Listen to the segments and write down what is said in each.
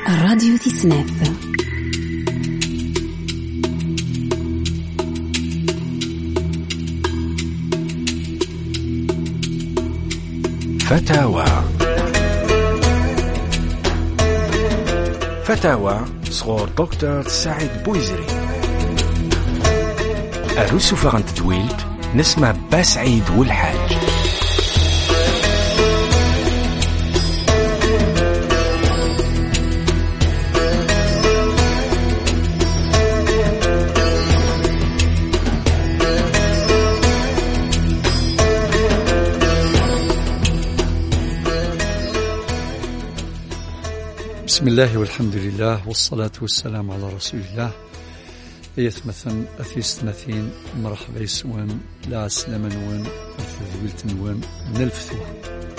الراديو تسناف. فتاوى صغور دكتور سعيد بويزري. أروسو فغنت تويلت نسمع باسعيد والحاج. بسم الله والحمد لله والصلاة والسلام على رسول الله. يثمثن أثيستمثين مرحبا يسوان لا سلام نوان ذويلت نوان من الفتوى.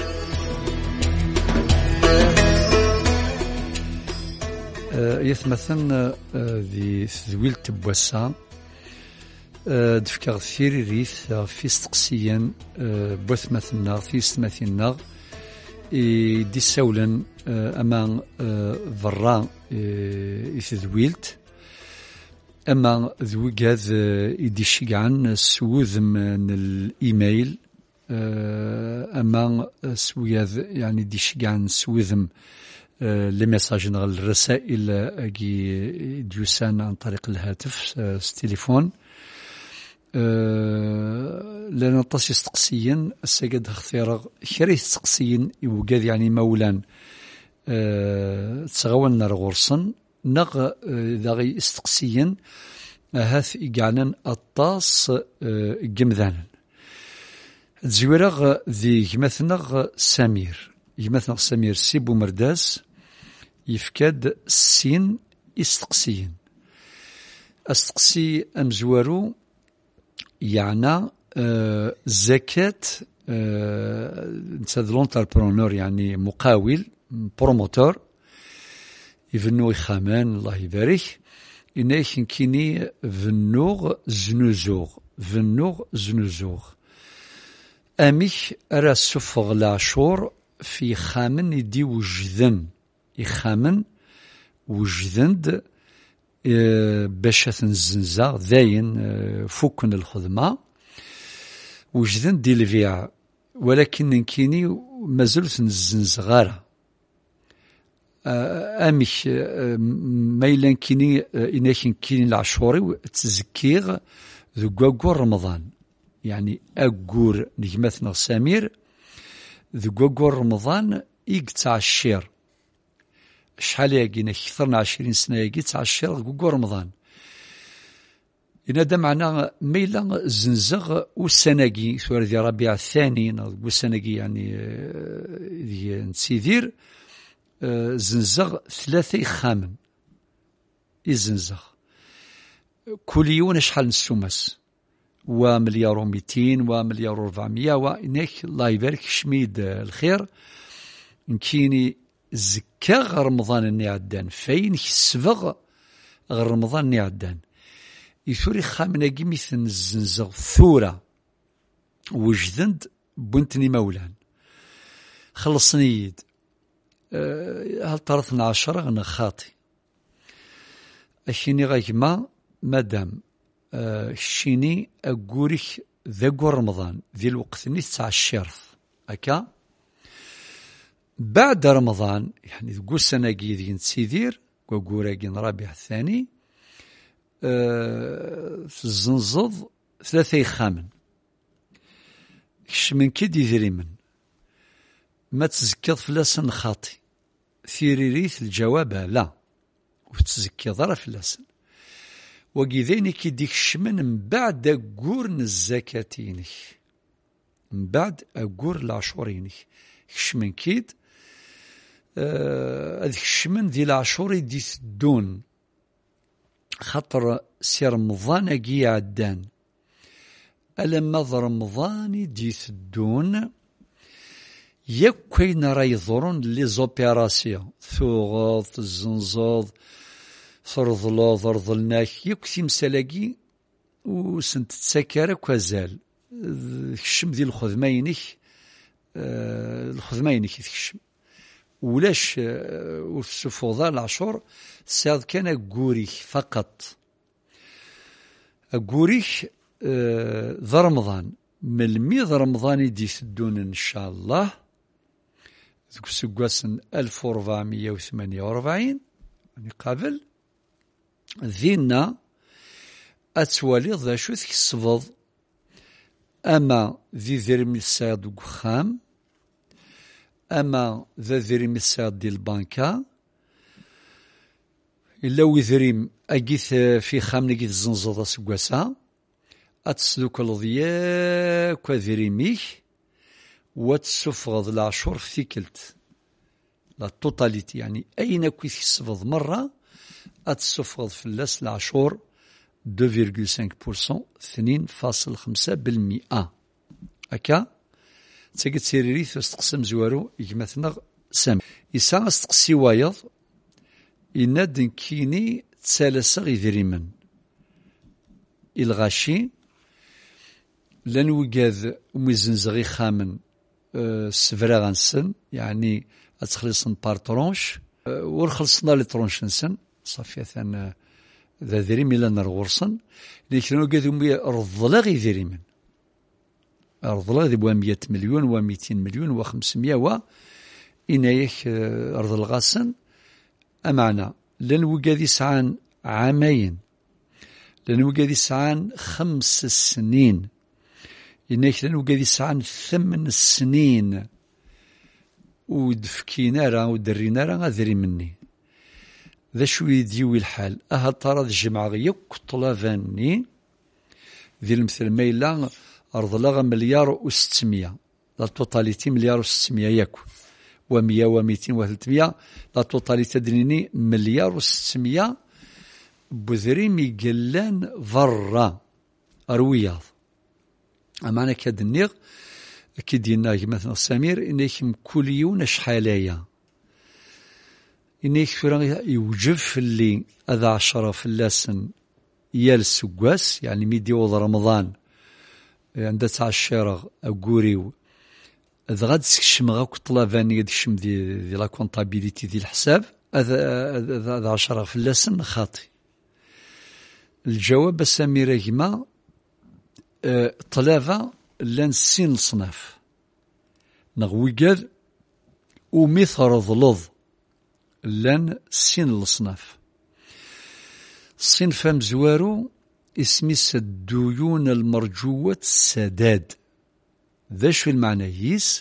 يثمثن ذي ذويلت بوسا دفكا ثيري ريث في استقسيا بوثمثنا في استمثينا دي سولا أمان ضرا إثذويلت أما ذويقاذ إدي شيقعن سوذ من الإيميل أما سوياذ يعني دي شيقعن سوذم لمساج نغل الرسائل أجي ديوسان عن طريق الهاتف التليفون لأن الطاس يستقسيا السجد اختيار خريث تقسيا يوجد يعني مولان تسغولنا رغورسن نغ ذاغي استقسيا هاث إقعنا الطاس جمذانا تزويرغ ذي جمثنغ سمير جمثنغ سمير سيبو مرداس يفكاد السين استقسيا استقسي أمزوارو يعني زكاة نتساد لونتربرونور يعني مقاول بروموتور يفنو خامان الله يبارك إنايك كيني فنوغ زنوزوغ أميك أرى سفغ العشور في خامن يدي وجذن يخامن وجذند باش تنزنزا ذاين فوكن الخدمة وجذن دي البيع ولكن نكيني مازلت نزنز غارة أميك ميلان كيني إناك كيني العشوري تزكيغ ذو قوار رمضان يعني أقور نجمتنا سمير ذو قوار رمضان إيقتع الشير شحال ياقينا كثرنا 20 سنة ياقي تعشر قوق رمضان إن هذا معناه ميلا زنزغ والسناقي ثوار ذي ربيع الثاني والسناقي يعني ذي نسيدير زنزغ 3 خامن الزنزغ كل يوم شحال نسومس ومليار و200 ومليار و400 وإنك الله يبارك شميد الخير نكيني زكا غير رمضان اللي عدان فين كسبغ غير رمضان اللي عدان يثوري خامنا مثل الزنزغ ثورة وجدند بنتني مولان خلصنيد هل طرثنا 10 غنا خاطي أشيني غيما مادام شيني أقوريك ذاقو رمضان ذي الوقت نتاع الشرف أكا بعد رمضان يعني تقول سنة جيدين نتسيدير وقوراقين ربيع الثاني في الزنزض 3 خامن كش من كدي ذري من ما تزكيض فلاسن خاطي ثيريريث الجواب لا وتزكيض ضرا فلاسن وقيذيني كديك الشمن من بعد قورن الزكاتينك من بعد أقور العشورينك كش من كيد هذيك الشمن ذي العشور يدي الدون خطر سي رمضان اجي عدان ألما ذا رمضان يدي الدون يكوين راه يضرون لي زوبيراسيون ثوغوض الزنزوض ثرضلو ضرضلناك يكثي مسالاقي وسنت تسكر كوازال الشم ذي الخذمينك يتكشم ولاش وتسفوضا العشور ساد كان أقوريك فقط. أقوريك ذا رمضان من ذا رمضان يدي تدون إن شاء الله ذوك سقواسن 1448 يعني قبل ذينا أتوالي ذا شو تكسفض أما ذي ذرمي الساد وخام أما ذا ذرمي الساد ديال البنكة إلا وذريم أجيث في خام نجيث الزنزة سقواسا أتسلوك الضياك وذريميك وتسفغض العشور في ثيكلت لا توتاليتي يعني أين كويث يسفض مرة أتسفغض في اللاس العشور 2.5% 2.5% هكا تاقت سيريريث واستقسم زوارو يجمثنا سام إسا استقسي وايض إناد كيني تسالسا يذريمن الغاشي لن وقاذ وميزنزغي خامن سفراغ نسن يعني أتخلصن بار ترونش ورخلصنا لي ترونش نسن صافي ثان ذا ذريم إلا نرغورسن لكن وقاذ رضلا غي ذريمن رضلا ذي بوا 100 مليون و200 مليون و500 إنايك أرض الغاسن أمعنا لن وقاذ يسعان عامين لن وقاذ يسعان 5 سنين إنايك لن وقاذ يسعان 8 سنين ودفكينا راه ودرينا راه ذري مني ذا شو يديوي الحال ترى الجمعة يك طلافاني ذي المثل ميلا أرض لغا 1.6 مليار لا توتاليتي 1.6 مليار ياكو و100 و200 و300 لا توتاليتي دريني 1.6 بذري ميقلان ضرة أروياض أمانا كادنيغ كي دينا مثلا سمير إنيكم كل يوم شحالايا إنيك يوجف اللي أذا 10 في اللسن يال السقاس يعني ميديوض رمضان عند تعشيرغ أقوريو إذا غاد سكشم غاك طلافاني يدشم دي لا كونتابيليتي دي الحساب هذا 10 في اللسن خاطي الجواب سمير كما طلافة لان سين الصناف نغويقاد ومثر ظلظ لان سين الصناف الصنف مزوارو اسميس الديون المرجوة السداد ذا شو المعنييس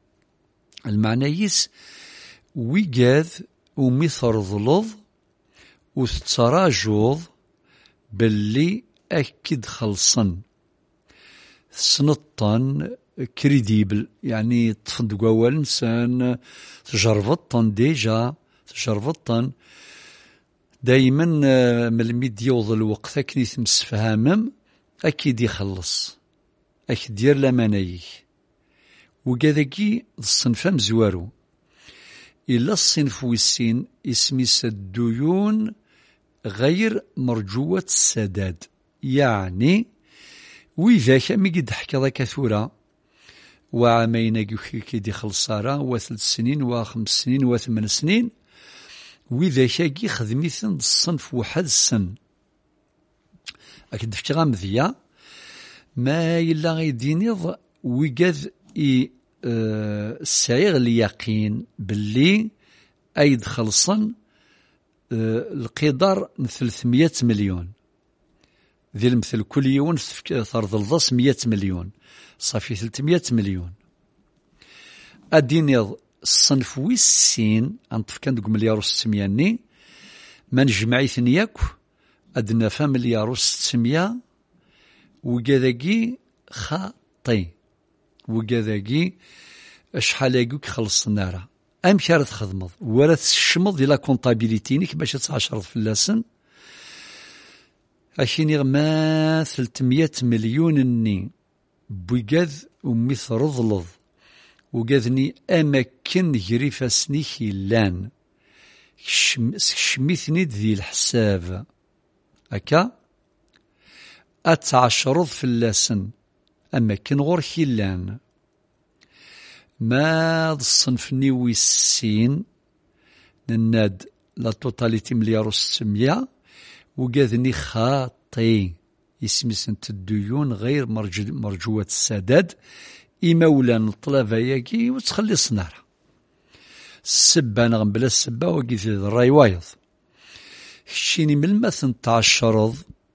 ويقاد ومثر ظلظ وتراجوض باللي أكد خلصن سنطن كريديبل يعني تفندق أول إنسان تجربطن ديجا تجربطن دايما من الميديوض الوقت أكني تمسفهامم أكيد يخلص أكيد دير لمانايك وكذاكي الصنف مزوارو إلا الصنف والسين اسميس الديون غير مرجوة السداد يعني وإذا مي قد حكى ذاك ثورة وعامين كيدي خلصارا و3 سنين و5 سنين و8 سنين وإذا كي خدميثن الصنف واحد السن أكيد فكي غامذيا ما إلا غيدينيض ويقاذ السعيغ اليقين باللي أيد خلصن القدر 300 مليون ذي المثل كل يوم ثرض الضص 100 مليون صافي 300 مليون أدينيض الصنف ويسين أنطف كان دوك 1.6 مليار ما نجمعي ثنياك أدنا 1.6 مليار وكذاكي خاطي وكذاكي شحال يقولك خلص النار أمشي راه تخدمض ولا تشمض ديال لا كونطابيليتينيك باش تعشرض في اللسن أشيني ما 300 مليون اني بوكاذ ومث رضلض وكاذني أماكن جريفة سنيكي لان شميثني ذي الحساب أكا أتعشرض في اللسن أماكن غور خلان ما الصنفني ويسين نناد لا توتاليتي مليار و600 وقاذني خاطي يسمسنت الديون غير مرجوة السداد إمولا الطلبة ياكي وتخلي الصنارة السبة نغم بلا السبة وقيت الراي وايض كشيني من المثل تعشرض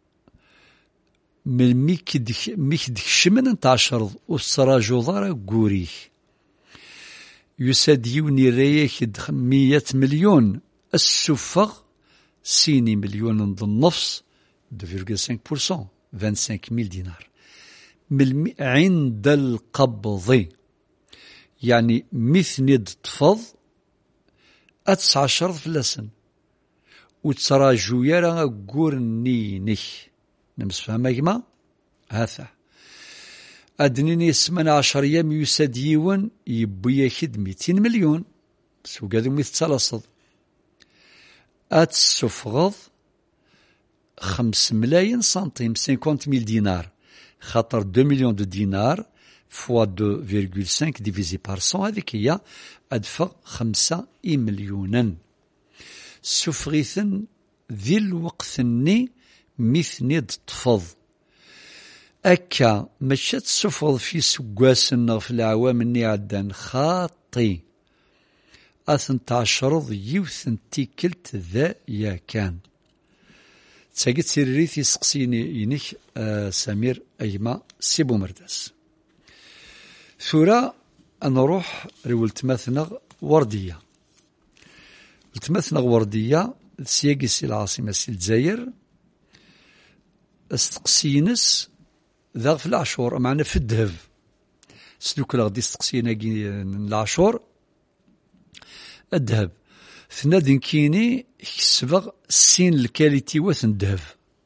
من ميك دكشمن انت عشرض والسراجو ضارة قوريك يساديوني ريك 100 مليون السفغ سيني مليون ضمن نفس 2,5% 25,000 دينار عند القبض يعني مثل تفض 19 فلسن وتراجو يرى قرنيني نمسفهم يجمع هذا أدنيني 18 يوم يساديون يبوي ياخد 200 مليون سو قادو ميتسلصد أتسفغض 5 ملايين سنتيم 50,000 دينار خاطر 2 مليون دو دينار فوا 2,5 ديفيزي بار 100 هذيك هي أدفع 5 مليونا سفغيثن ذي الوقت مثل تفض أكا مشات تسفض في سقاسنا في العوام الني عدان خاطي أثنت عشرض يوثن تيكلت ذا يا كان تساقيت سيريثي سقسيني ينك سمير أيما سيبو مرداس ثورة نروح رولتماثنغ وردية التماثنغ وردية سياقي سي العاصمة سي الجزائر استقسينس ذا في العشور معنا في الذهب سلوك غادي استقسينا العشور الذهب ثنادن كيني كسبغ السين الكاليتي وثن الذهب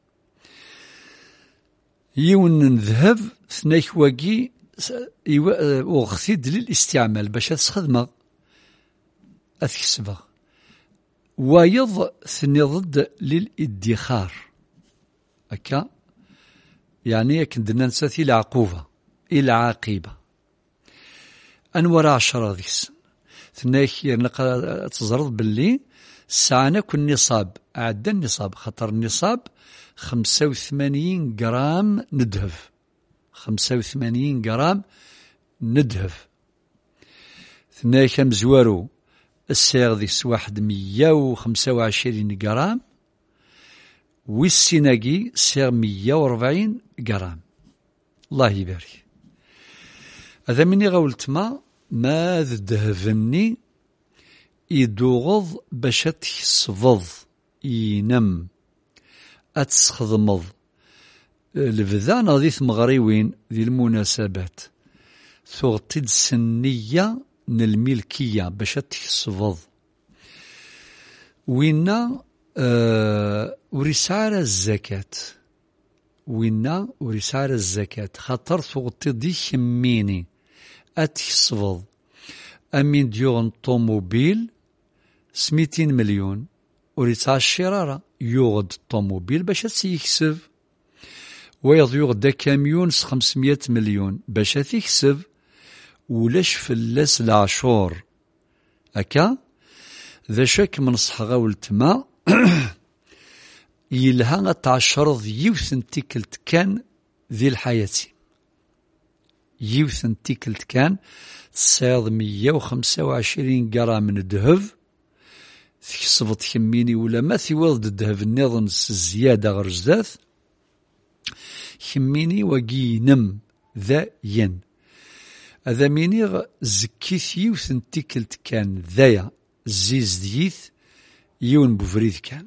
يون ذهب ثناك واقي وغثيد للاستعمال باش تخدمه أثكسبغ ويض ثني ضد للادخار هكا يعني كندنا نساتي العقوبة العاقبة أنور 10 ذيك السن ثناك تزرد باللي ساعنا النصاب أعدى النصاب خطر النصاب 85 جرام ندهب 85 جرام ندهب ثناك مزوارو السيغ ذيك واحد 125 جرام والسيناقي سير 140 جرام الله يبارك هذا مني غولت ما ذهبني يدوغض باش تحسفض ينم أتسخضمض البذان غادي مغريوين ذي المناسبات ثغطيد سنية الملكية باش تحسفض وينا ورسالة الزكاة وينا ورسالة الزكاة خاطر ثغطي دي خميني أتحسفض أمين ديوغن طوموبيل 200 مليون وريتاع الشرارة يوغد الطوموبيل باش تيكسب ويضيوغ دا كاميون 500 مليون باش تيكسب ولاش فلاس العشور هكا ذا شك من صحغا والتما يلها تعشرض يوثن تيكلت كان ذي الحياة يوثن تيكلت كان تصيض 125 جرام من الذهب تكسبط خميني ولا ما ثيوض الذهب النظام الزيادة غرزداث خميني وقينم ذا ين هذا ميني زكيث يوثن تيكلت كان ذايا زيز ديث يون بفريد كان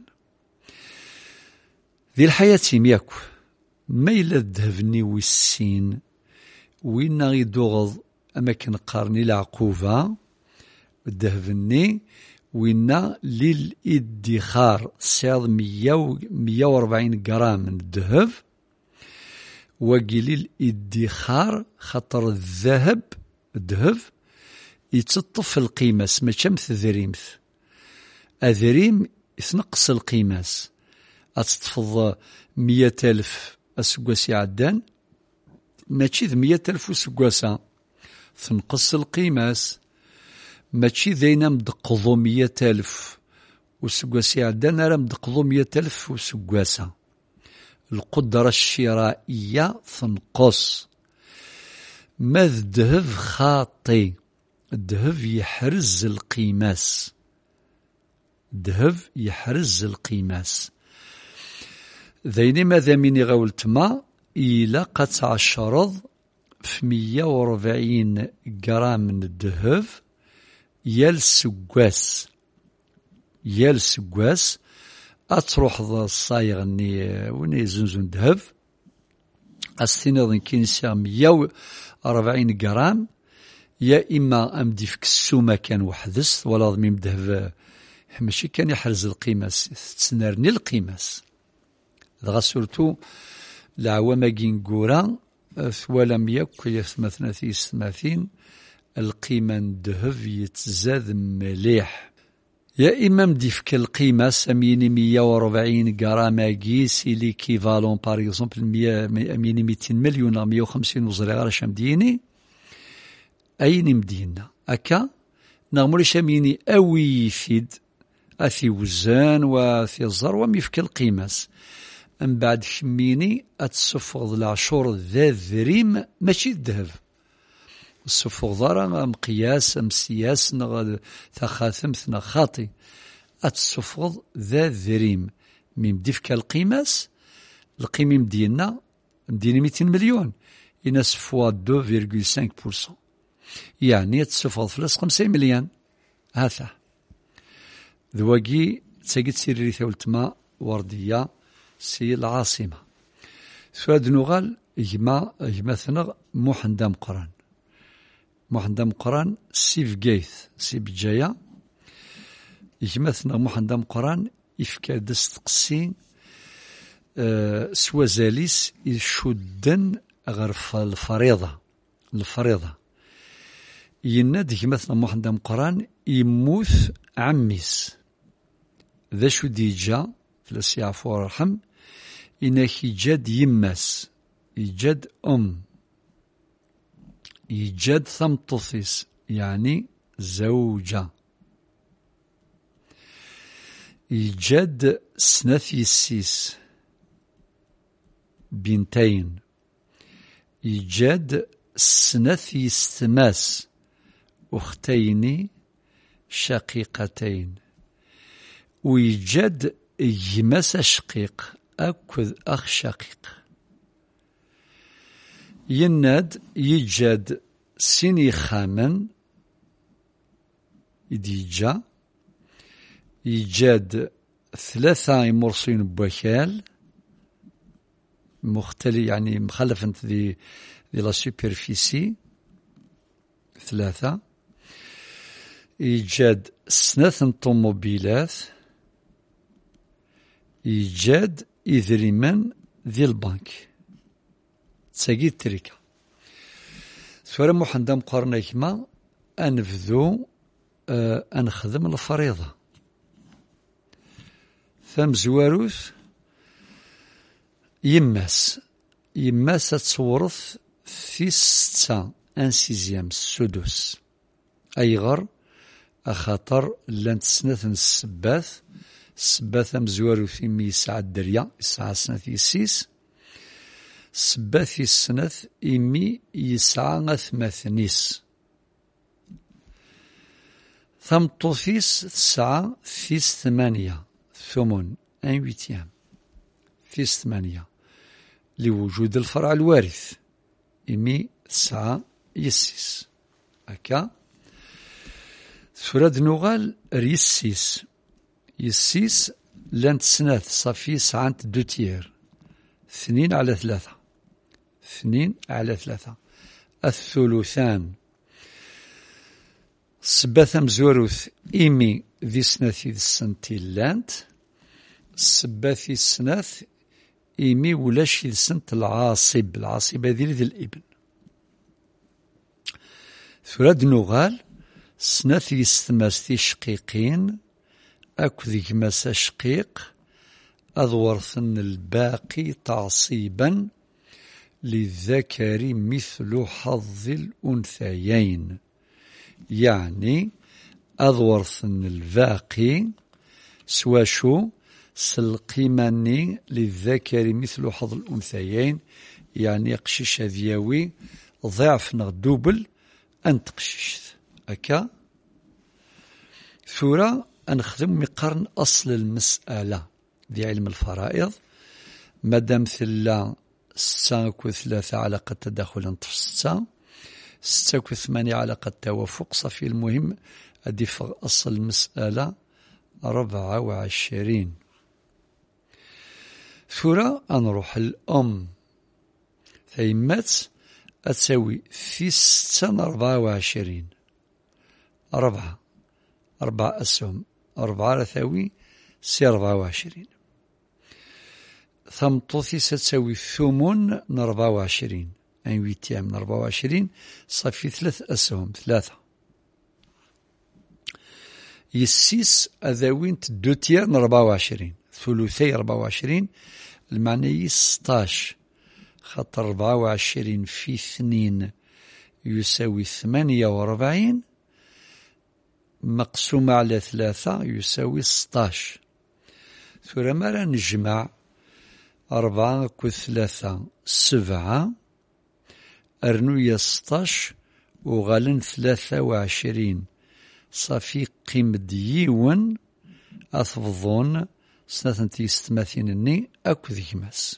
ذي الحياة مياكو ما إلا الذهبني والسين وين غيدوغض أماكن قارني العقوبة الذهبني وين للإدخار سيض 140 جرام من الذهب وقي للإدخار خطر الذهب يتطف القيمة ما شمث ذريمث أذريم يتنقص القيمة أتطفض 100,000 أسقاسي عدان ماشي 100,000 أسقاسا تنقص القيمة ماشي ذينا مدقضو 100,000 وسقواسي عدنا راه مدقضو 100,000 وسقواسا. القدرة الشرائية تنقص. ما الذهب خاطي، الذهب يحرز القيماس، الذهب يحرز القيماس. ذيني ماذا مني غولت ما إلا قد تعشرض في 140 جرام من الذهب يال سقواس، يال سقواس أتروح الصايغ وني زنزون ذهب أستنظن كينسا 140 جرام، يا إما أمدي فيك السومة كان وحدس ولا ضميم ذهب ماشي كان يحرز القيماس، تسنرني القيماس. دغا سورتو العوامة كينكورا ولم يكن يثمثنا في الثماثين القيمة الذهب يتزاد مليح. يا إما مديفك القيمة سميني 140 جرام كيس إلي كيفالون باغ إكزومبل 200 مليون 150 وزري غير شمديني أين مدينة أكا نغمر شاميني أوي يفيد أثي وزان وثي الزر ميفك القيماس. من بعد شميني أتصفغ العشور ذا ذريم ماشي الذهب. الصفغ ضرا مقياس مسياس ثخاثمثنا خاطي أتصفغ ذا ذريم ميم ديفك القيماس. القيمة مدينة 200 مليون يناس فوا 2.5%، يعني تصفغ فلس 5 مليون. هذا ذواقي تساقي تسيري ثولتما وردية سي العاصمة. سواد نغال إجما ثنغ محندم قران، محندم قران سيف جيث سي بجاية إجما ثنغ محندم قران إفكاد استقسي سوازاليس يشدن غرف الفريضة، الفريضة يناد إجما ثنغ محندم قران يموت عميس ذا شو ديجا فلاس يعفو ورحم إنك يجاد يماس، يجاد يجاد ثمطثيس يعني زوجة، يجاد سنث يسيس بنتين، يجاد سنث يستماس أختين شقيقتين، ويجاد يماس شقيق أكد أخ شقيق. يناد يجاد سيني خامن يديجا، يجاد 3 مرصين بوكال مختلف يعني مخلف انت دي لا سوبرفيسي 3، يجاد 2 طوموبيلات، يجاد إذريمان ذي البنك تساقي التريكة. سورة محندم قرن إكما أنفذو أنخدم الفريضة ثم زواروث يماس تصورث في 6 أنسيزيام السدس أيغر أخاطر لانت سنة السباث السباث مزوارو في يسعى الدريا يسعى سنة يسيس السباث السنة إمي يسعى 8 ثمطوثيس تسعى في 8 ثمن 8 في 8 لوجود الفرع الوارث إمي تسعى يسيس هكا. سورة نغال ريسيس يسيس لانت سنة صافي سعانت 2 2/3 2/3 الثلثان سباث مزوروث إيمي ذي سناثي السنتي لانت سباثي السناث إيمي ولاش السنت العاصب هذه ذي الإبن. ثراد نغال سناثي استماستي شقيقين أكو كماس شقيق أضورثن الباقي تعصيبا للذكر مثل حظ الأنثيين، يعني أضورثن الباقي سواشو سلقيماني للذكر مثل حظ الأنثيين، يعني قشيش ذياوي ضعف نغدوبل أنت قشيشت أكا. ثورة أنخدم مقارن أصل المسألة دي علم الفرائض، مادام ثلا 6 و3 علاقة تداخل في 6 و8 علاقة توافق، صافي المهم أدي أصل المسألة 24. ثورة أنروح الأم ثيمات أتساوي في 6 24، 4 أسهم 4 رثاوي سي 24. ثمطوثي ستساوي ثمن 24، أي 8 من 24 صافي 3 أسهم 3. يسيس أذاوين 2 24، ثلثي 24 المعنى 16، خاطر 24 في 2 يساوي 48 مقسومة على 3 يساوي 16. ثم مرة نجمع 4 و3 7 أرنوية 16 وغالن 23 صافي قيمة ديون أثبضون 32 أكو ذيكماس.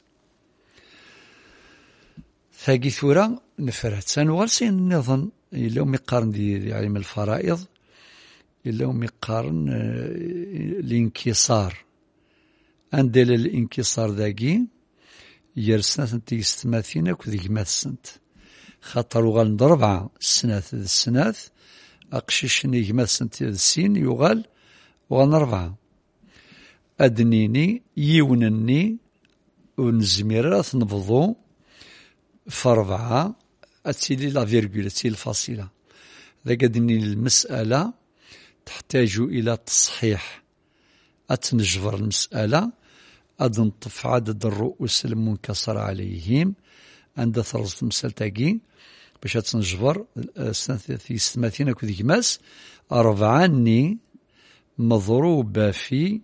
ثاقي ثورة نفرات سنوغرسين النظام إلا مقارن دي علم الفرائض، إلا مقارن الانكسار عندنا الانكسار ذاقي يرسنا 32 أكو ذيكماس سنت، خاطر وغال 4 السناث أقشيش نيكماس سنت السين يغال وغال 4 أدنيني يونني ونزمير نبضو في 4 أتسيلي لا فيرغول أتسيلي الفاصلة. ذاك أدني المسألة تحتاج إلى تصحيح، أتنجبر المسألة أدنطف عدد الرؤوس المنكسر عليهم عند ثرزة مسألتاكي باش تنجبر 32 أكو ذيكماس 4 ني مضروبة في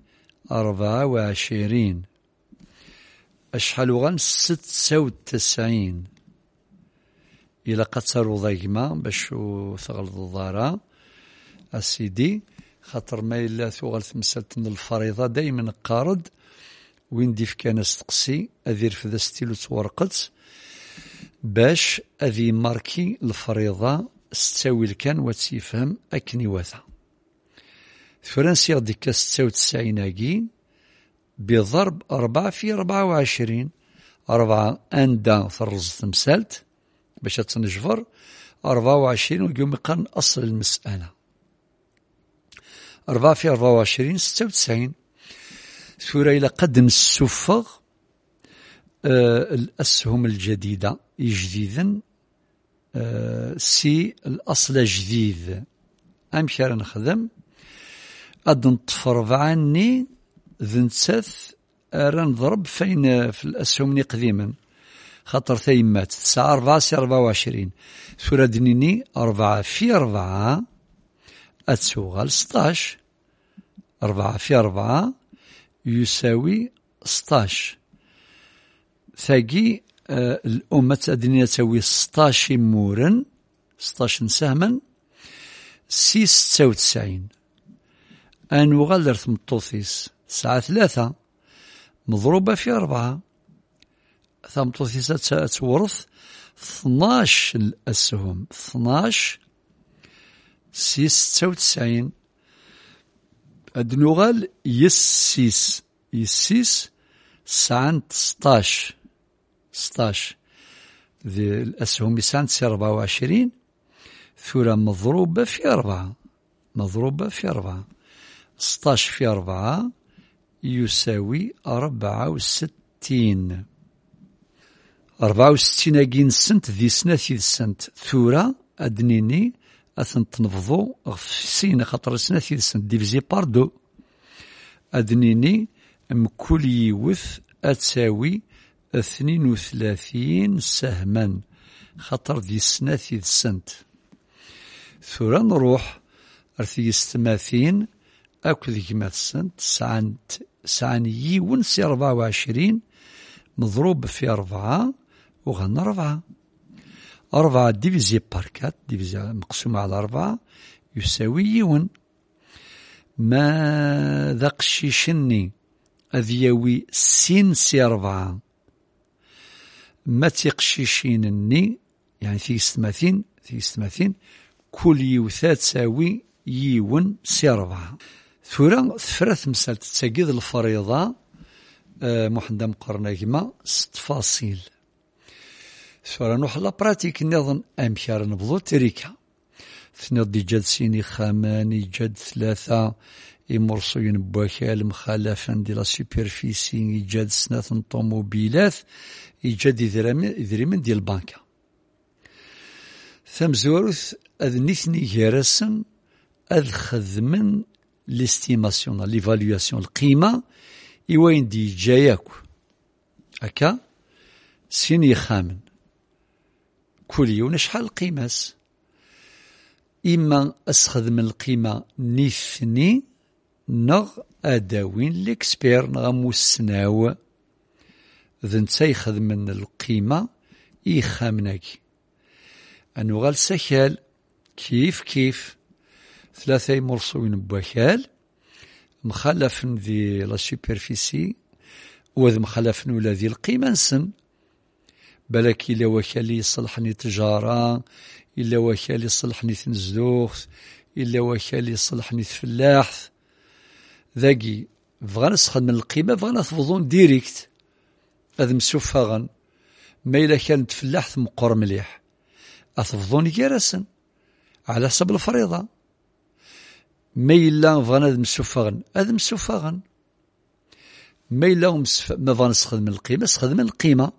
24 أشحال غان 96 إلا قد صاروا ضيقما باش ثغلظ الضارة أسيدي، خاطر ما إلا ثغلت مسألة الفريضة دايما قارد وين ديف كان استقسي أذير في ذا ستيلو تورقت باش أذي ماركي الفريضة ستاوي الكان وتسيفهم أكني واثا. فرنسي غديك 96 أكي بضرب 4 في 24، 4 أندا ثرز تمثالت باش تنجبر 24 ويقوم يقارن أصل المسألة 4 في 24 96. ثورة إلى قد نسفغ الأسهم الجديدة جديدا سي الأصل جديد أمشار نخدم أدنطف 4 ني ذنسث رنضرب فين في الأسهم قديما، خاطر ثيمات 9 4 سي 24 ثورة دنيني 4 في 4 أتسوغال 16، 4 في 4 يساوي 16. ثاقي الأمة الدنيا تساوي 16 مورا 16 سهما سي 96 أنو غالر ثمطوثيس 9 مضروبة في 4 ثمطوثيس تورث 12 الأسهم 12 سي 96 أدنوغال يسيس 16 ذي الأسهم يسان سي 24 ثورة مضروبة في 4 16 في 4 يساوي 64 أكين سنت ذي سنة سنت ثورة أدنيني أثن تنفضو في سين خاطر سنة سنت ديفيزي بار 2 أدنيني مكل يوث أتساوي 32 سهما خاطر ذي سنة سنت. ثورة نروح أرثي 30 أكد جماثسن سعان يون سي 24 مضروب في 4 وغن 4 ديفيزي باركات ديفيزي مقسومة على 4 يساوي يون. ما ذا قشيشني أذيوي سين سي 4 ما تيقشيشينني يعني ثيستماثين كل يوثات تساوي يون سي 4. ثورة ثفرات مسالة تساقيد الفريضة محمد مقرناكما 6 فاصيل. ثورة نوح لا براتيك نظن أمكار نبضو تريكا ثنيض دي جاد سيني خامان يجاد 3 يمرصوين بوكال مخالفا دي لا سوبرفيسي يجاد 2 طوموبيلات يجاد إذريمن ديال البنكة. ثمزوروث أذ نيثني جارسن أذ خذمن ليستيماسيون ليفاليواسيون القيمة إوين دي جاياكو أكا سيني خامن كل يوم شحال القيماس إما أسخذ من القيمة نيثني نغ أداوين ليكسبير نغ موسناو ذن تيخذ من القيمة إيخامناكي أنو غال سكال كيف 3 مرصوين بوكال مخالف ذي لا سوبرفيسي وذ مخالف ولا ذي القيمة نسن بالك إلا وكالي يصلحني تجارة إلا وكالي يصلحني تنزدوخ إلا وكالي يصلحني تفلاح ذاقي بغانا نسخد من القيمة بغانا تفضون ديريكت هذا مسوفاغا ما إلا كان تفلاح مقر مليح أتفضون جارسا على حسب الفريضة ما إلا بغانا هذا مسوفاغا ما إلا ما بغانا نسخد من القيمة نسخد من القيمة.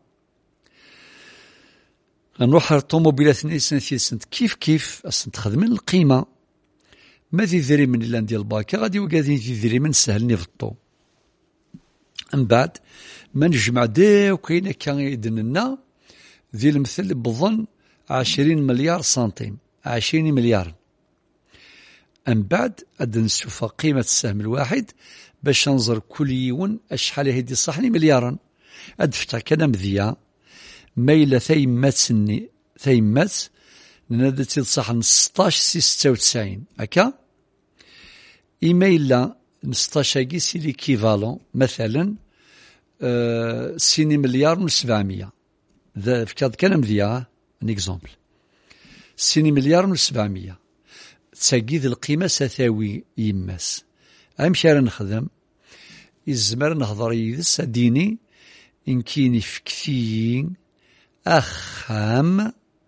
غنروح على الطوموبيلات نيسان كيف أسنتخذ من القيمة ما ذي من اللان ديال الباكا غادي وقاعدين ذي من سهلني في الطو. من بعد ما نجمع وكاين كان يدننا ذي المثل بظن 20 مليار سنتيم 20 مليار. من بعد أد نشوف قيمة السهم الواحد باش ننظر كل يوم أشحال هيدي صحني مليارا أدفتح كلام ذيا ما إلا ثيمات نادى تصحن 16 سي 96 هكا إما إلا 16 كي سي ليكيفالون مثلا سيني مليار و700 ذا في كاد كلام ذيا ان اكزومبل سيني مليار و700 تساقيد القيمة ستاوي يماس أمشي راه نخدم يزمر نهضر يدس ديني إن كيني فكثيين أخام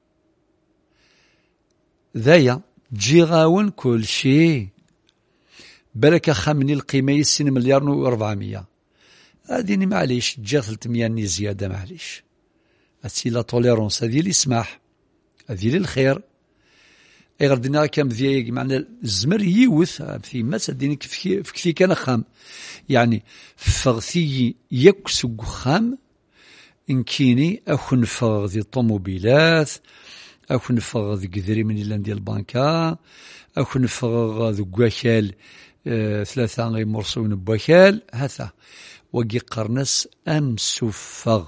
ذايا تجي غاون كل شيء بالك خامني القيمة يسين مليار و400 هاديني معليش تجي 300 زيادة معليش هاتي لا توليرونس هذه اللي يسمح هذه اللي الخير غير دينا كام ذي معنى الزمر يوث في ماس ديني كفي كان خام يعني فغثي يكسو خام إن كيني أخو نفغ ذي الطوموبيلات أخو نفغ ذي قذري من اللان ديال البنكة أخو نفغ ذي قوكال 3 غي مرسون بوكال هذا وقي قرنس أمسفغ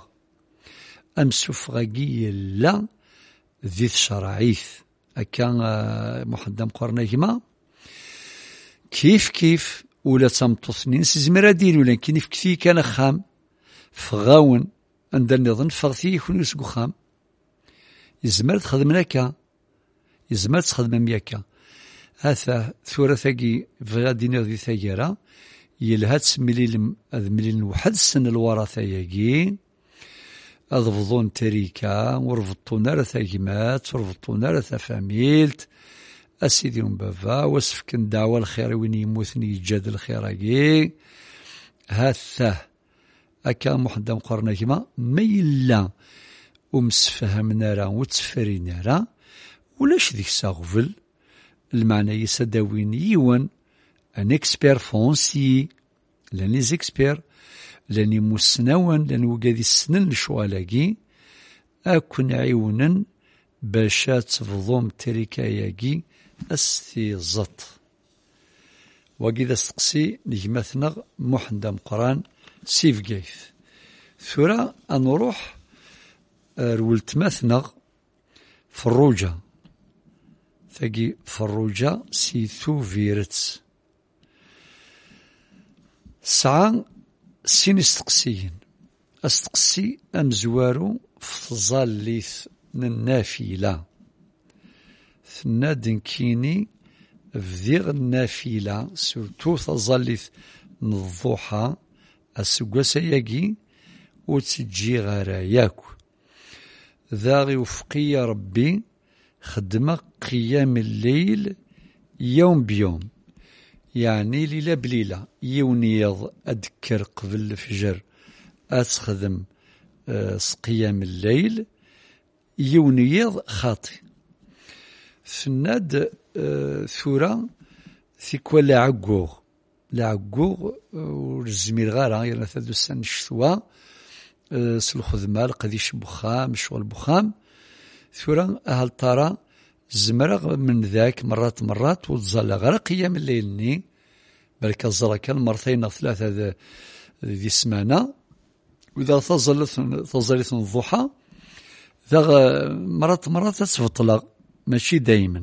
لا ذي الشرعيث كان محدم قرنيهما كيف ولا تمتصنين سيزمرا دير ولكن في كثي كان خام فغاون عند النظن فغثي يكون يسقو خام يزمر تخدم لك يزمر تخدم مياكا هذا ثورة ثقي فغادي نغذي ثقيرة يلهات مليل واحد السنة الوراثة يجي أضفضون تريكا ورفضتون على ثقيمات ورفضتون على ثفاميلت أسيدي بابا وسفكن دعوة الخير وين يموثني يجاد الخير أجي هذا أكا محدم قرنكما ميلا ومسفهمنا راه وتسفرينا راه ولاش ديك ساغفل المعنى يسداوين يوان ان اكسبير فونسي لاني زيكسبير لاني مسنوان لان وقادي السنن شوالاكي اكون عيونا باش تفضوم تريكاياكي استيزط وقيدا استقسي نجمتنا محندا مقران سيف قيث ثورة نروح رولتماثنا فروجة ثقي فروجة سيثو فيرتس ساعة سين استقسيين استقسي أمزوارو فظاليث النافلة ثنادن كيني فذيغ النافلة سورتو تظليث الضحى السقوسة يجي وتجي غراياكو ذاغي وفقية ربي خدمة قيام الليل يوم بيوم يعني ليلة بليلة يونيض أذكر قبل الفجر أتخدم قيام الليل يونيض خاطي فناد ثورة ثيكوا لعقوغ والزمير غارة يعني ثلاث سنين الشتوى سلخذ مال قديش بخام شغل بخام ثورة هل ترى زمرغ من ذاك مرات وتظل غير قيام الليل بل كالزرا كان مرتين أو ثلاثة ذي السمانة وإذا تظلت الضحى ذا مرات تتفطلق ماشي دايما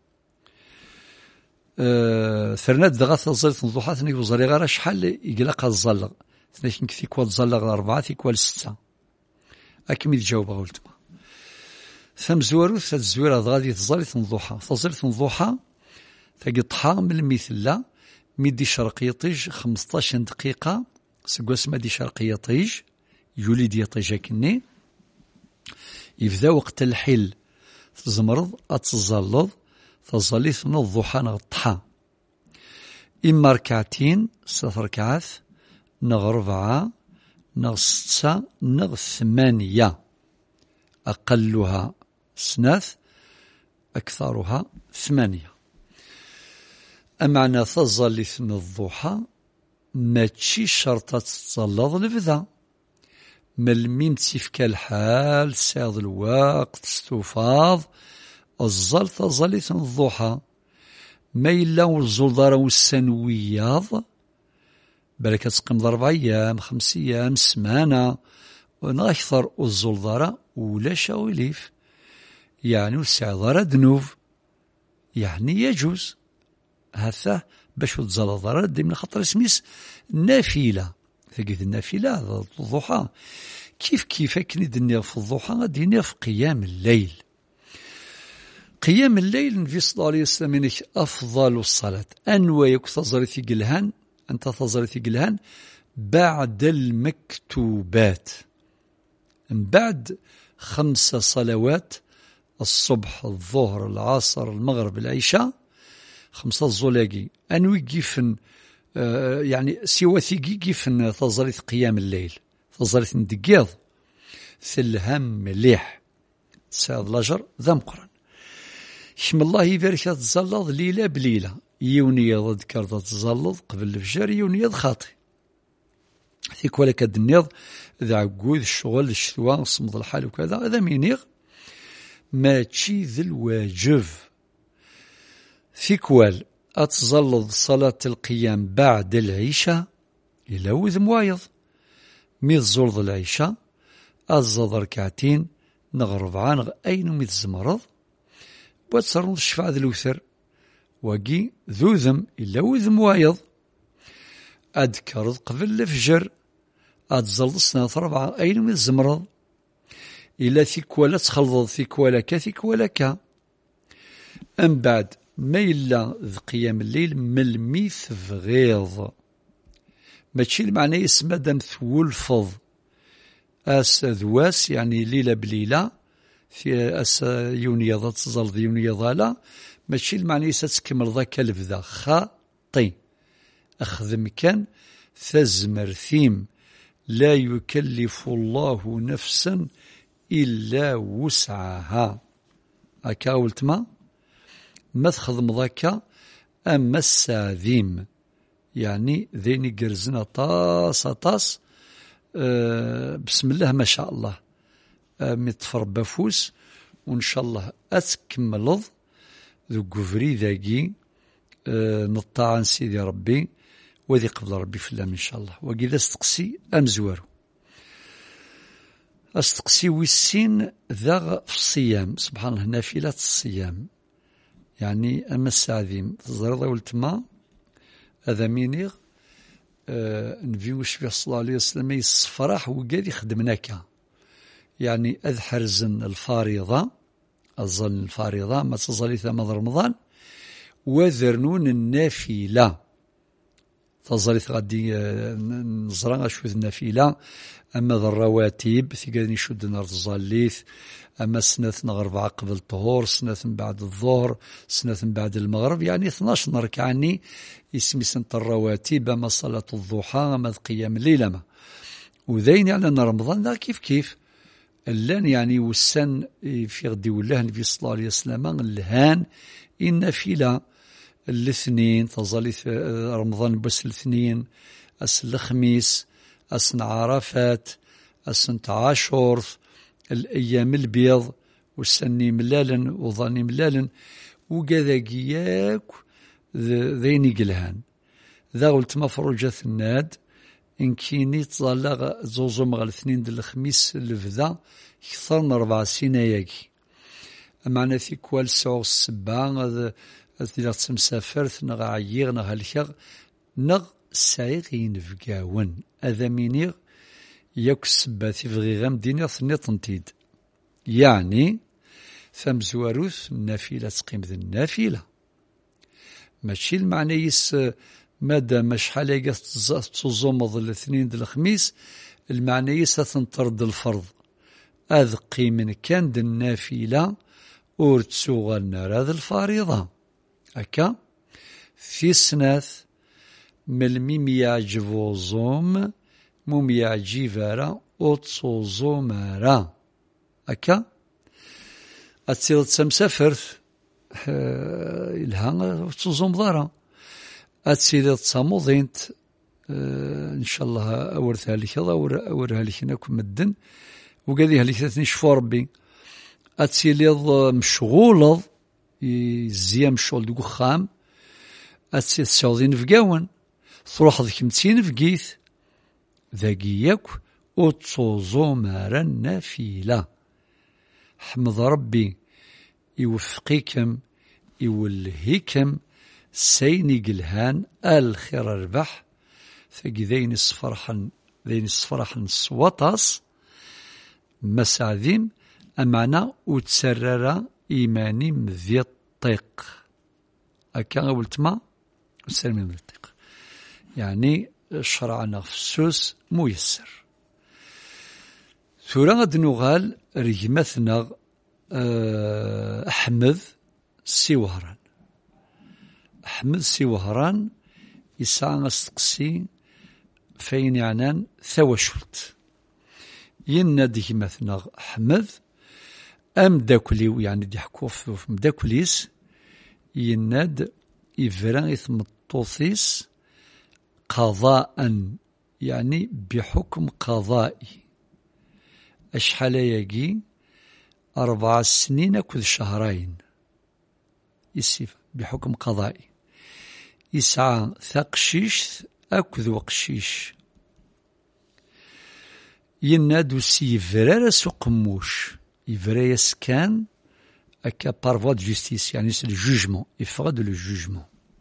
ثرنات ذا تظلت الضحى ثني وزري غير شحال يقلق الزلق ثني كثيكوا تظلق 4 ثيكوا 6 أكمل الجواب قلت ثم زوارو الزويرة غادي تظلت الضحى تظلت الضحى ثقي طحا من المثلة ميدي شرقية طيج 15 دقيقة سقوس مدي شرقية طيج يولي دي طيجاكني يبدا وقت الحل تزمرض أتظلض تظليث من الضحى نغطحا إما ركعتين 6 ركعات نغ 4 نغ 6 نغ 8 أقلها 2 أكثرها 8 أمعنى تظليث من الضحى ماشي شرطة تتظلض لبدا ملميم تيفك الحال ساض الوقت استفاض الظل تظليث من الضحى ما إلا والزلدار والسنوياض بركة تقيم 4 أيام 5 أيام سمانة ونأكثر الزلدار ولا شاوليف يعني والسعذارة دنوف يعني يجوز هذا باش تزلظر دي من خطر اسميس نافلة ثقيت النافلة الضحى كيف كني دنيا في الضحى غادي في قيام الليل النبي صلى الله عليه وسلم أفضل الصلاة أنوايك تظريثي قلهان أنت تظريثي قلهان بعد المكتوبات بعد 5 صلوات الصبح الظهر العصر المغرب العشاء 5 الزولاقي أنوي جيفن يعني سوى ثيقي جيفن تظريث قيام الليل تظريث ندقيض ثلهم مليح تساعد الأجر ذا مقرن شم الله يبارك تزلظ ليلة بليلة يونيض ذكرت تزلظ قبل الفجر يونيض خاطي ثيك ولا كدنيض ذا عقود الشغل الشتوى صمد الحال وكذا هذا مينيغ ما تشي ذي الواجب ثيكوال أتظلظ صلاة القيام بعد العشاء إلى وذ موايض ميذ زلظ العشاء أزض ركعتين نغرب عن أين ميذ زمرض وتصرن الشفاعة ذي الوثر وقي ذو ذم إلا وذ موايض أذكر قبل الفجر أتزلظ سنة 4 أين ميذ زمرض إلا ثيكوالا تخلظ ثيكوالا كا أم بعد ما إلا ذ قيام الليل ملميث فغيظ ماشي المعنى يسمى دم ثولفظ أس ذواس يعني ليلة بليلة في أس يونيض تزلظ يونيض لا ماشي المعنى يستكمل ذاك الفذا خاطي أخذ كان ثزمر ثيم لا يكلف الله نفسا إلا وسعها أكاولت ما تخدم ذاك أما الساذيم يعني ذيني قرزنا طاس بسم الله ما شاء الله متفر بفوس وإن شاء الله أتكملض ذو قفري ذاقي نطاع سيدي ربي وذي قبل ربي فلام إن شاء الله. وكذا استقسي أمزوارو استقسي ويسين ذا في الصيام سبحان الله نافلة الصيام يعني أما السعديم تزرد ولتما هذا مينيغ نفيوش في صلى الله عليه وسلم يصفراح وقال يخدمناك يعني أذحرزن الفارضة أظل الفارضة ما تظلي ثم رمضان وذرنون النافلة تظلي غادي نزرع شوذ النافلة أما ذا الرواتب ثقاني شد نار الظليث أما سنة نغرب قبل الطهور سنة بعد الظهر سنة بعد المغرب يعني 12 ركعني اسمي سنة الرواتب أما صلاة الضحى أما قيام الليل أما وذين يعني أن رمضان ذا كيف اللان يعني والسن في غدي والله النبي صلى الله عليه وسلم الهان إن فيلا الاثنين تظل رمضان بس الاثنين أسن الخميس أسن عرفات أسن عاشور الأيام البيض والسني ملالا وظني ملالا وكذا قياك ذيني قلهان ذا قلت مفروجة الناد إن كيني تظل زوزو مغال الاثنين دل الخميس الفذا كثر من 4 سناياكي معنا في كوال سعو السبا أذ تمسافرت نغ عييغ نغ هالكيغ نغ سايغين فقاون أذا مينيغ ياك السبا تفغي غام دينيغ ثني تنتيد يعني ثمزواروث النافلة تقيم ذي النافلة ماشي المعنى يس مادام شحال يقا تزومض الاثنين دل الخميس المعنى يس تنطرد الفرض أذ قيمن كان د النافلة اور تسوغ النار هذا الفريضة هكا في سناث ملميم يعجبو زوم موم يعجيفارا اوتصو زومارا هكا أتسير تسمسافرت إلها تزوم ضارا أتسير تصاموضينت إن شاء الله أورثها لك أورها لك ناكم مدن وقاذيها لك ثلاثني شفو ربي أتسيليض مشغولض يزيا مشغول دوك خام أتسيل تسعودين فقاون تروح ذيك متين فقيث ذاقياك وتصوزو مارا نافلة حمد ربي يوفقيكم يولهيكم سيني قلهان الخير الربح ثقي ذين الصفرحن السوطاس مساعدين أمانا وتسرر إيماني مذي الطيق أكا قلتما وتسرر من الطيق يعني شرعنا في السوس ميسر ثورا غد نغال رجمتنا أحمد سيوهران أحمد سيوهران يسعى استقسي فين يعنان ثوشلت ينادي مثلا أحمد أم داكليو يعني دي حكوف في مداكليس يناد إفران إثم الطوثيس قضاء يعني بحكم قضائي أشحال يجي 4 سنين أكل شهرين يسيف بحكم قضائي يسعى ثقشيش أكذ وقشيش ينادو سيفرار سقموش يفريس كان أكا بارفوا دو جوستيس يعني سي الجوجمون يفرد لو جوجمون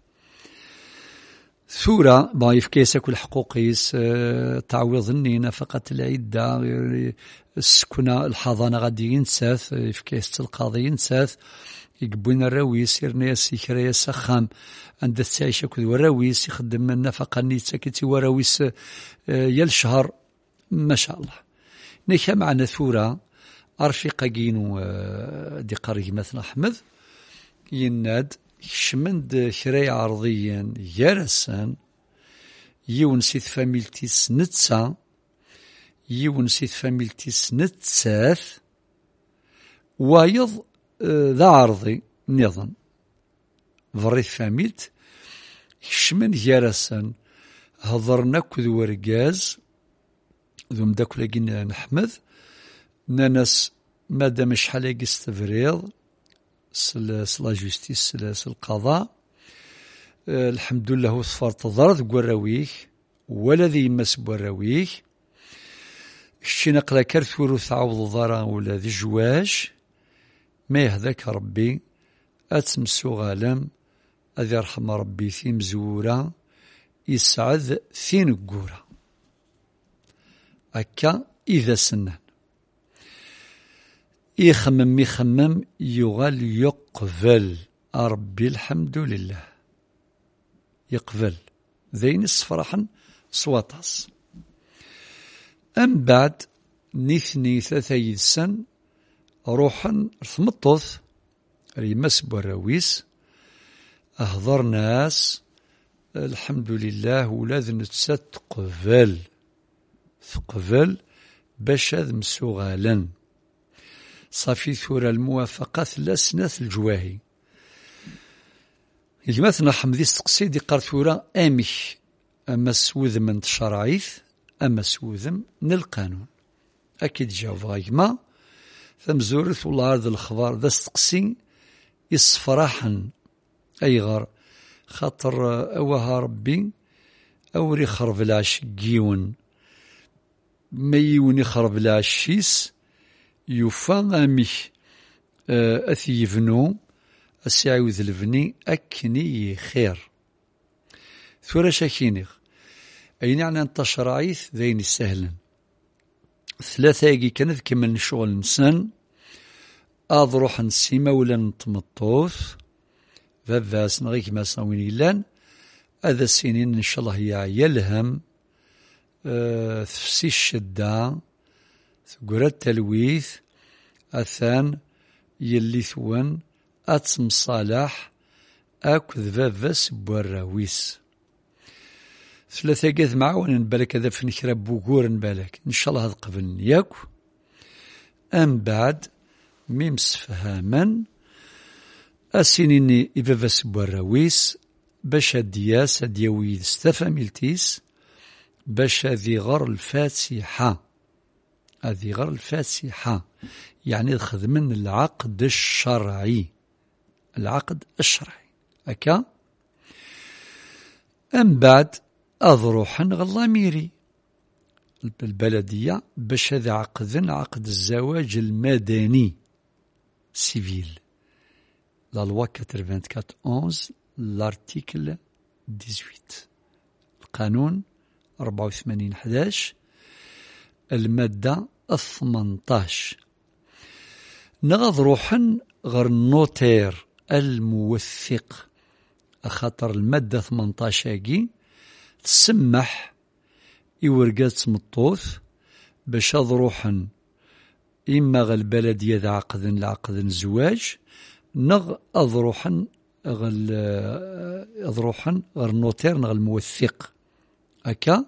ثورة يفكيس كل حقوقيس تعويض النينة فقط العدة السكنة الحضانة غادي ينساث يفكيس القاضي ينساث يقبون الراويس يرنيس يكريس خام عند تعيش كل وراويس يخدم النفقة نيتسا كتي وراويس يلشهر ما شاء الله نيكا معنا ثورة أرفق جينو دي قريه مثل أحمد يناد شمند شراي عرضيا يارسان يونسيت فاميلتيس نتسا يونسيت فاميلتيس نتساث وايض ذا عرضي نظن فريث فاميلت شمند يارسان هضرنا كذ ورقاز ذو مداك لقينا نحمد نانس مادام شحال يستفريض سلا جوستيس سلا القضاء الحمد لله وصفار تضرد قراويك ولا ذي يمس بوراويك الشينا قلا كرثورو تعوض ضرا ولا ذي جواج ما يهذاك ربي أتمسو غالم أذي يرحم ربي في مزورة يسعد في نقورة أكا إذا سنان يخمم يغال يقبل ربي الحمد لله يقبل ذين الصفرحا صواتاس أم بعد نثني ثلاثة يدسن روحا ثمطث ريمس بوراويس أهضر ناس الحمد لله ولاد نتسات تقبل باش هذ مسوغالا صافي ثورة الموافقة ثلاث الجواهي مثلا حمدي استقصيدي قال ثورة أمش أما سوذ من الشرعيث أما سوذ من القانون أكيد جاوب غايما ثم زورث والله هذا الخبر ذا استقسي يصفراحا أيغر خاطر أوها ربي أوري خرب العش جيون ميون يخرب العشيس يفا أمش أثي يفنو أسيعوذ الفني أكني خير ثورة شاكينيغ أين يعني أنت شرعيث ذين سهلا ثلاثة يجي كانت كمل الشغل نسان أضروح نسيما ولا نتمطوث فباس نغيك ما صاوين إلان هذا السنين إن شاء الله يلهم تفسي الشدة ثقرى التلويث أثان يلي ثوان أتم صالح أكذ فافس بوراويس ثلاثة قاذ معاون نبالك هذا في نكرا بوغور نبالك إن شاء الله هذا قبل ياك أم بعد ميمس فهاما أسينيني إفافس بوراويس باش هدياس هدياويد ستفاميلتيس باش هذي غر الفاتحة هذي غر الفاتحة يعني خدمن العقد الشرعي العقد الشرعي أكا أم بعد أضروحا غلاميري البلدية باش هذا عقد الزواج المدني سيفيل لا لوا 94 لارتيكل 18 القانون 84/11 المادة 18 نغض روحا غير النوتير الموثق خاطر المادة 18 تسمح إورقات مطوث باش أضروحا إما غا البلدية ذا عقد الزواج نغ أضروحا غير النوتير نغ الموثق أكا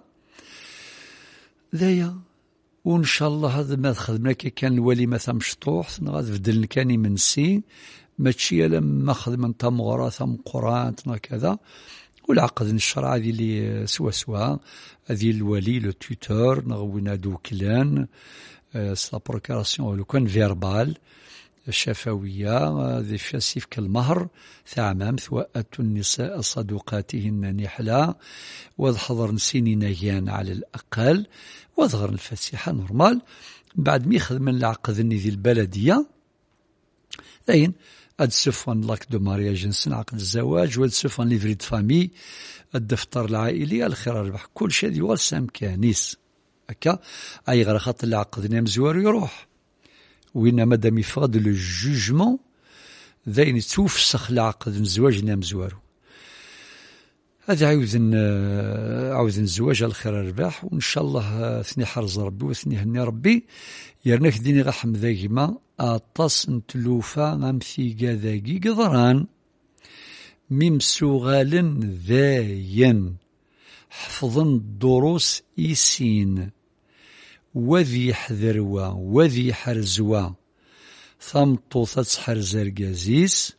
ذايا وإن شاء الله هذا ما خدمنا كي كان الولي مثلا مشطوح نغاد بدل كاني منسي ماشي لما خدم انت مغراثة مقران كذا والعقد الشرع هذه اللي سوا هذه الولي لو توتور نغوينا دوكلان سلا بروكراسيون لو كان فيربال شفوية ذي فاسيف كالمهر ثعمام ثوأة النساء صدوقاتهن نحلا وذحضر نسيني نجان على الأقل وظهر الفاتحة نورمال بعد ما يخدم من العقد ذي البلدية ذين أد سفن لاك دو ماريا جنسن عقد الزواج واد سفن ليفري دو فامي الدفتر العائلي الخير ربح كل شيء يوال سام كانيس هكا أي غير خاطر العقد نام زوار يروح وإن مادام يفقد لو جوجمون ذين توفسخ العقد الزواج نام زوارو هذا عاوزن الزواج الخير رباح وإن شاء الله ثني حرز ربي وثني هني ربي يرنك ديني غحم ذاكما أطاس نتلوفا غمثي ذاكي قضران ممسوغال ذاين حفظن دروس إيسين وذي حذروا وذي حرزوا ثمطوثة حرز أرقازيس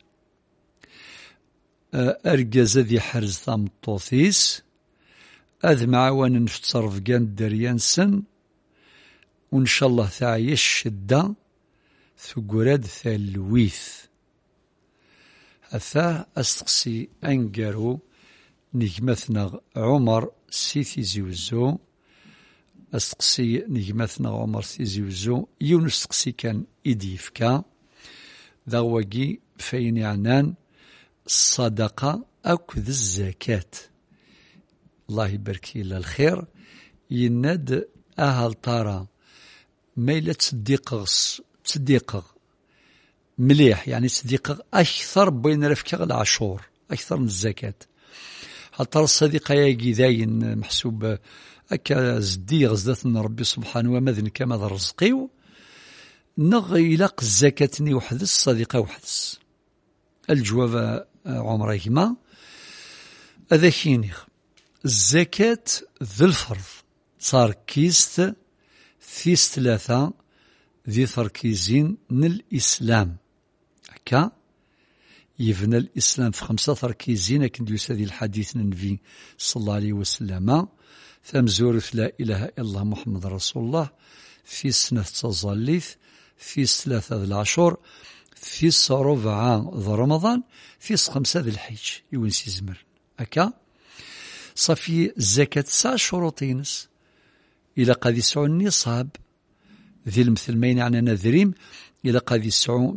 أرقاز ذي حرز ثمطوثيس أذ معاون نفتصرف قان دريانسن وإن شاء الله تعيش الشدة ثقراد ثالويث هذا أستقسي أنقرو نجمتنا عمر سيتي زيوزو أستقسي نجمتنا عمر سيتي زيوزو يونس استقسي كان إديفكا ذاوكي فين يعنان الصدقة أكد الزكاة الله يبارك إلى الخير يناد أهل طارا ميلة تصديق مليح يعني تصديق أكثر بين رفك العشور أكثر من الزكاة حتى الصديقة يجي ذاين محسوب أكا زدي غزدات من ربي سبحانه ومذن كما ذا رزقي نغي لق الزكاة وحدث الصديقة وحدث الجواب عمريهما هذا كينيخ الزكاة ذي الفرض صار كيست ثيس ثلاثة ذي تركيزين الإسلام هكا يبنى الإسلام في 5 تركيزين كن ديوس هذه الحديث النبي صلى الله عليه وسلم ثم زورث لا إله إلا الله محمد رسول الله في سنة تظليث في 3 ذي العشر في 4 ذي رمضان في 5 ذي الحج يونسي زمر هكا صافي الزكاة 9 شروطينس إلى قد يسعو النصاب ذي المثل ما يعني نذريم إلى قد يسعو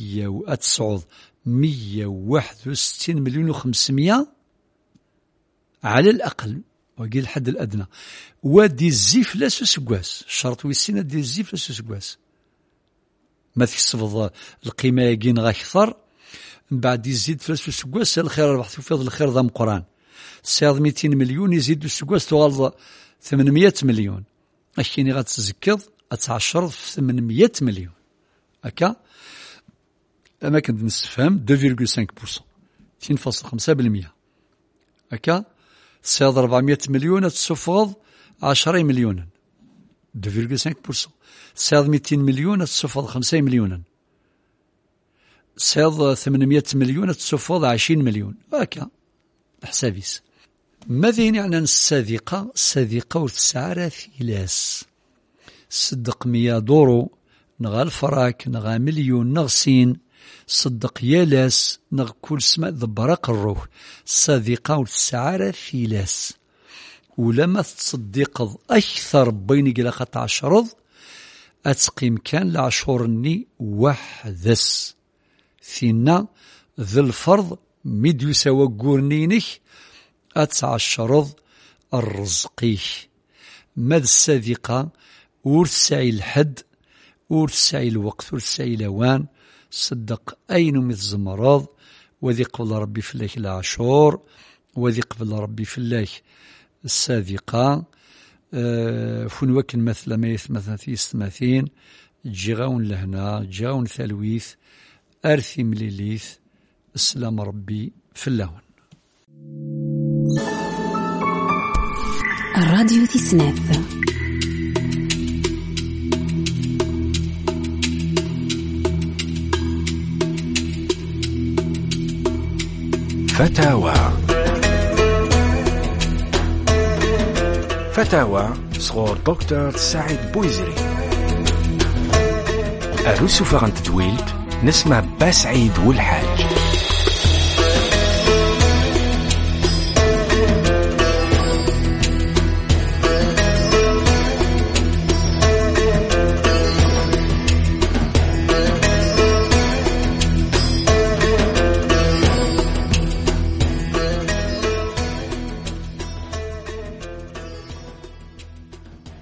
161 مليون و500 على الأقل وقيل الحد الأدنى ودي الزيف لا سوسكواس الشرط ويسينا دي الزيف لا سوسكواس ما تكسب القيمة يقين غاكثر من بعد يزيد فلا سوسكواس الخير البحث في الخير ذا مقران سياد 200 مليون يزيد سوسكواس تغلظ 800 مليون أشيني غاتزكض أتعشر في 800 مليون هكا أما كنت نستفهم 2.5% 2.5% هكا سياد 400 مليون تسفغض 10 مليونا 2.5% سياد 200 مليون تسفغض 5 مليونا سياد 800 مليون تسفغض 20 مليون هكا حسابيس ماذا يعني عن الصديقة وتسعر ثلاث صدق 100 دورو نغا الفراك نغا مليون نغسين صدق يالاس نغ كل سماء ذبرق الروح صديقة وتسعر ثلاث ولما تصدق أكثر بين قلاقة عشرض أتقيم كان لعشورني وحدث ثنا ذي الفرض ميديو سوا قورنينك أتعشرض الرزقيش ماذا الصديقة ورسعي الحد ورسعي الوقت ورسعي الأوان صدق أين من الزمراض وذي قبل ربي في الله العشور وذي قبل ربي في الله الصديقة فنوكن مثل ما يثمث ثيثمثين جيغاون لهنا جيغاون ثلويث أرثي مليليث السلام ربي في اللون الراديو تسناف فتاوى صغور دكتور سعيد بويزري الرسو فغنت دويلت نسمع باسعيد والحاج